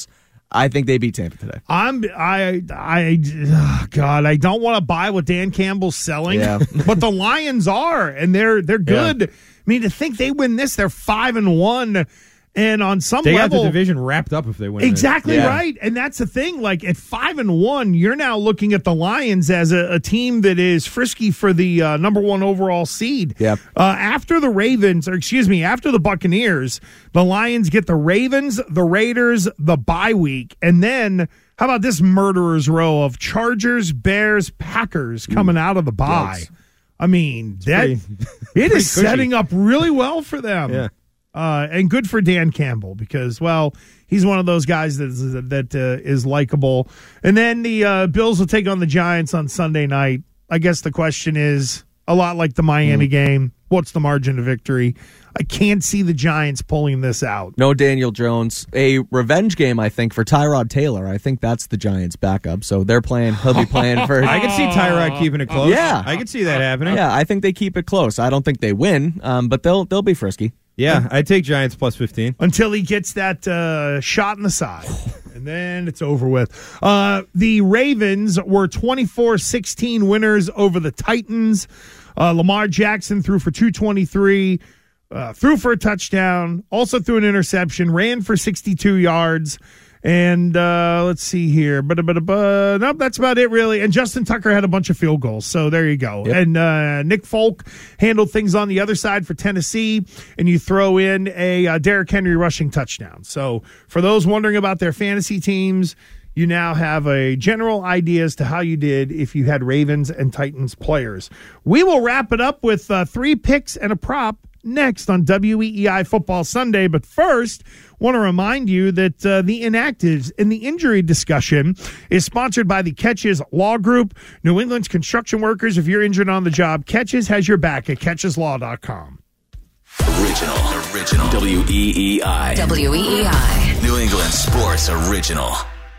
I think they beat Tampa today. I'm I I oh God, I don't want to buy what Dan Campbell's selling, Yeah. but the Lions are, and they're they're good. Yeah. I mean, to think they win this, they're five and one, and on some They level, got the division wrapped up if they win. exactly it. Yeah. right. And that's the thing. Like at five and one, you're now looking at the Lions as a, a team that is frisky for the uh, number one overall seed. Yep. Uh, after the Ravens, or excuse me, after the Buccaneers, the Lions get the Ravens, the Raiders, the bye week, and then how about this murderer's row of Chargers, Bears, Packers coming out of the bye? Yikes. I mean, that pretty- it pretty is setting cushy. up really well for them. Yeah. Uh, and good for Dan Campbell because, well, he's one of those guys that is, that uh, is likable. And then the uh, Bills will take on the Giants on Sunday night. I guess the question is a lot like the Miami mm. game. What's the margin of victory? I can't see the Giants pulling this out. No Daniel Jones. A revenge game, I think, for Tyrod Taylor. I think that's the Giants' backup. So they're playing. He'll be playing for. I can see Tyrod keeping it close. Yeah, I can see that happening. Yeah, I think they keep it close. I don't think they win, um, but they'll they'll be frisky. Yeah, I'd take Giants plus fifteen. Until he gets that uh, shot in the side. And then it's over with. Uh, the Ravens were twenty-four sixteen winners over the Titans. Uh, Lamar Jackson threw for two twenty-three, uh, threw for a touchdown, also threw an interception, ran for sixty-two yards. And uh, let's see here. But, but, but, nope, that's about it, really. And Justin Tucker had a bunch of field goals. So there you go. Yep. And uh, Nick Folk handled things on the other side for Tennessee. And you throw in a uh, Derrick Henry rushing touchdown. So for those wondering about their fantasy teams, you now have a general idea as to how you did if you had Ravens and Titans players. We will wrap it up with uh, three picks and a prop next on W E E I Football Sunday. But first, want to remind you that uh, the inactives in the injury discussion is sponsored by the Catches Law Group, New England's construction workers. If you're injured on the job, Catches has your back at catches law dot com. Original, original. W E E I. W E E I. New England Sports Original.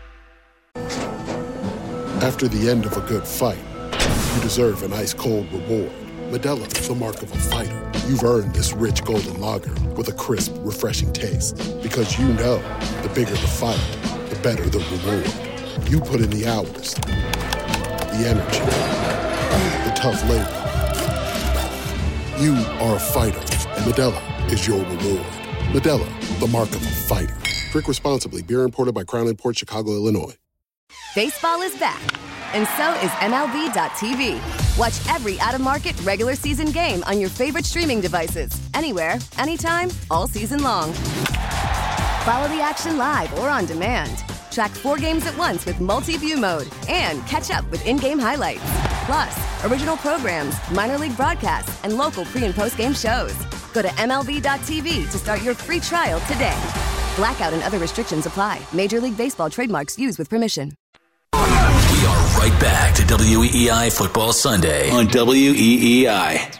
After the end of a good fight, you deserve an ice-cold reward. Modelo is the mark of a fighter. You've earned this rich golden lager with a crisp, refreshing taste. Because you know, the bigger the fight, the better the reward. You put in the hours, the energy, the tough labor. You are a fighter, and Modelo is your reward. Modelo, the mark of a fighter. Drink responsibly. Beer imported by Crown Imports, Chicago, Illinois. Baseball is back, and so is M L B dot T V. Watch every out-of-market regular season game on your favorite streaming devices, anywhere, anytime, all season long. Follow the action live or on demand. Track four games at once with multi-view mode and catch up with in-game highlights. Plus, original programs, minor league broadcasts, and local pre- and post-game shows. Go to M L B dot T V to start your free trial today. Blackout and other restrictions apply. Major League Baseball trademarks used with permission. We are right back to W E E I Football Sunday on W E E I.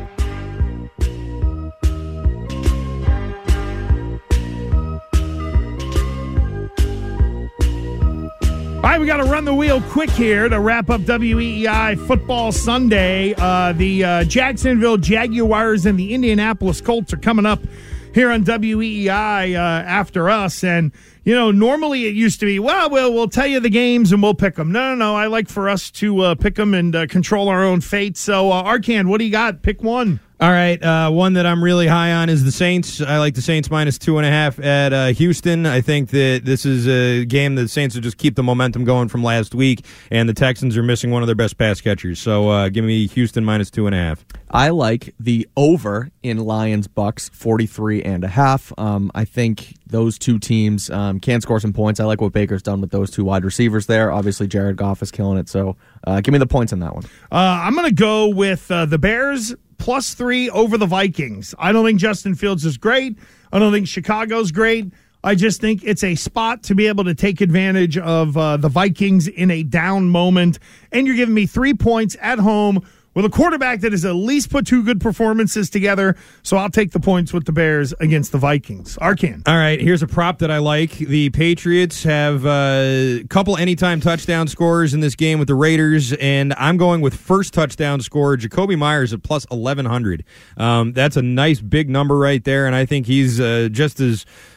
All right, we got to run the wheel quick here to wrap up W E E I Football Sunday. Uh, the uh, Jacksonville Jaguars and the Indianapolis Colts are coming up here on W E E I uh, after us. And, you know, normally it used to be, well, we'll, we'll tell you the games and we'll pick them. No, no, no. I like for us to uh, pick them and uh, control our own fate. So, uh, Arcan, what do you got? Pick one. All right, uh, one that I'm really high on is the Saints. I like the Saints minus two and a half at uh, Houston. I think that this is a game that the Saints will just keep the momentum going from last week, and the Texans are missing one of their best pass catchers. So uh, give me Houston minus two and a half. I like the over in Lions-Bucks, forty-three and a half. Um, I think those two teams um, can score some points. I like what Baker's done with those two wide receivers there. Obviously, Jared Goff is killing it. So uh, give me the points on that one. Uh, I'm going to go with uh, the Bears plus three over the Vikings. I don't think Justin Fields is great. I don't think Chicago's great. I just think it's a spot to be able to take advantage of uh, the Vikings in a down moment. And you're giving me three points at home with a quarterback that has at least put two good performances together. So I'll take the points with the Bears against the Vikings. Arcan. All right, here's a prop that I like. The Patriots have a couple anytime touchdown scorers in this game with the Raiders, and I'm going with first touchdown scorer, Jacoby Myers at plus eleven hundred. Um, that's a nice big number right there, and I think he's uh, just as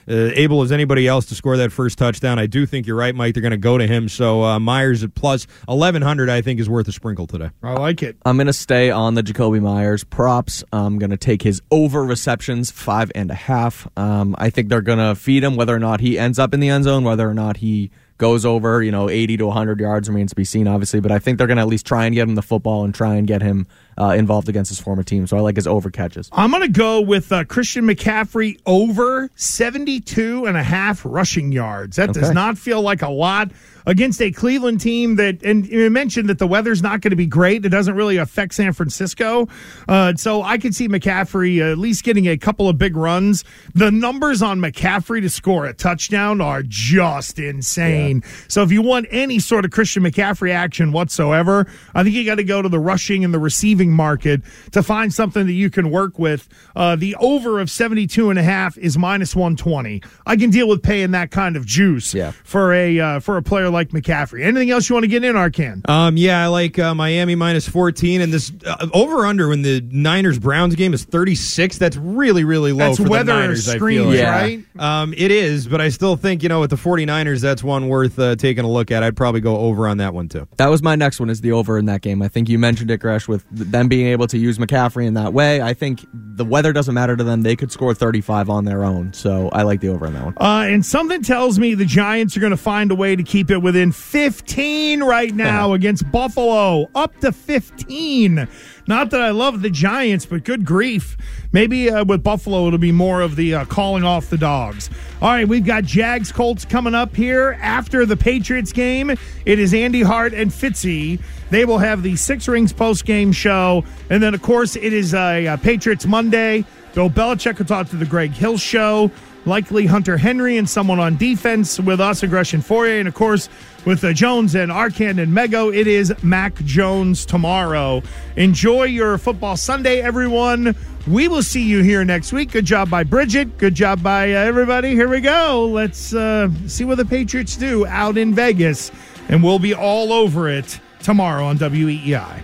uh, able as anybody else to score that first touchdown. I do think you're right, Mike. They're going to go to him. So uh, Myers at plus eleven hundred, I think, is worth a sprinkle today. I like it. I'm going to stay on the Jacoby Myers props. I'm going to take his over receptions, five and a half. Um, I think they're going to feed him whether or not he ends up in the end zone, whether or not he goes over, you know, eighty to one hundred yards remains to be seen, obviously. But I think they're going to at least try and get him the football and try and get him uh, involved against his former team. So I like his over catches. I'm going to go with uh, Christian McCaffrey over seventy-two and a half rushing yards. That Okay. does not feel like a lot against a Cleveland team that, and you mentioned that the weather's not going to be great. It doesn't really affect San Francisco. Uh, so I could see McCaffrey uh, at least getting a couple of big runs. The numbers on McCaffrey to score a touchdown are just insane. Yeah. So if you want any sort of Christian McCaffrey action whatsoever, I think you got to go to the rushing and the receiving market to find something that you can work with. Uh, the over of seventy-two and a half is minus one twenty. I can deal with paying that kind of juice yeah. for a uh, for a player like McCaffrey. Anything else you want to get in, Arcan? Um, yeah, I like uh, Miami minus fourteen, and this uh, over-under when the Niners-Browns game is thirty-six. That's really, really low That's for the weather Niners, I screens, feel like. yeah. right? Um, it is, but I still think, you know, with the 49ers, that's one worth uh, taking a look at. I'd probably go over on that one, too. That was my next one, is the over in that game. I think you mentioned it, Gresh, with them being able to use McCaffrey in that way. I think the weather doesn't matter to them. They could score thirty-five on their own, so I like the over in that one. Uh, and something tells me the Giants are going to find a way to keep it within fifteen right now against Buffalo. Up to fifteen. Not that I love the Giants, but good grief. Maybe uh, with Buffalo, it'll be more of the uh, calling off the dogs. All right, we've got Jags Colts coming up here after the Patriots game. It is Andy Hart and Fitzy. They will have the Six Rings post-game show. And then, of course, it is a, a Patriots Monday. Bill Belichick will talk to the Greg Hill Show. Likely Hunter Henry and someone on defense with us, Aggression Fourier. And, of course, with uh, Jones and Arcand and Mego, it is Mac Jones tomorrow. Enjoy your football Sunday, everyone. We will see you here next week. Good job by Bridget. Good job by uh, everybody. Here we go. Let's uh, see what the Patriots do out in Vegas. And we'll be all over it tomorrow on W E E I.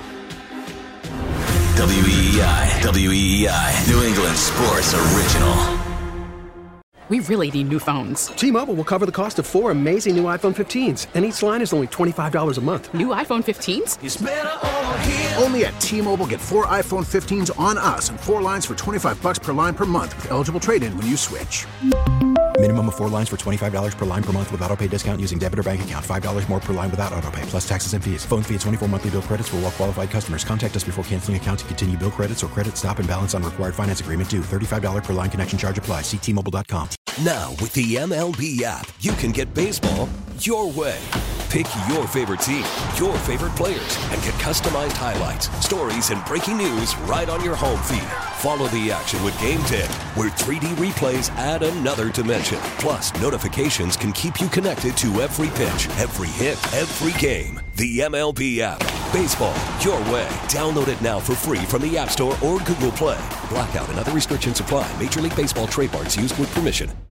W E E I, W E E I, New England Sports Original. We really need new phones. T-Mobile will cover the cost of four amazing new iPhone fifteens, and each line is only twenty-five dollars a month. New iPhone fifteens? It's better over here. Only at T-Mobile, get four iPhone fifteens on us and four lines for twenty-five bucks per line per month with eligible trade-in when you switch. Minimum of four lines for twenty-five dollars per line per month with autopay discount using debit or bank account. five dollars more per line without autopay, plus taxes and fees. Phone fee at twenty-four monthly bill credits for well-qualified customers. Contact us before canceling account to continue bill credits or credit stop and balance on required finance agreement due. thirty-five dollars per line connection charge applies. See T Mobile dot com. Now, with the M L B app, you can get baseball your way. Pick your favorite team, your favorite players, and get customized highlights, stories, and breaking news right on your home feed. Follow the action with Game ten, where three D replays add another dimension. Plus, notifications can keep you connected to every pitch, every hit, every game. The M L B app. Baseball your way. Download it now for free from the App Store or Google Play. Blackout and other restrictions apply. Major League Baseball trademarks used with permission.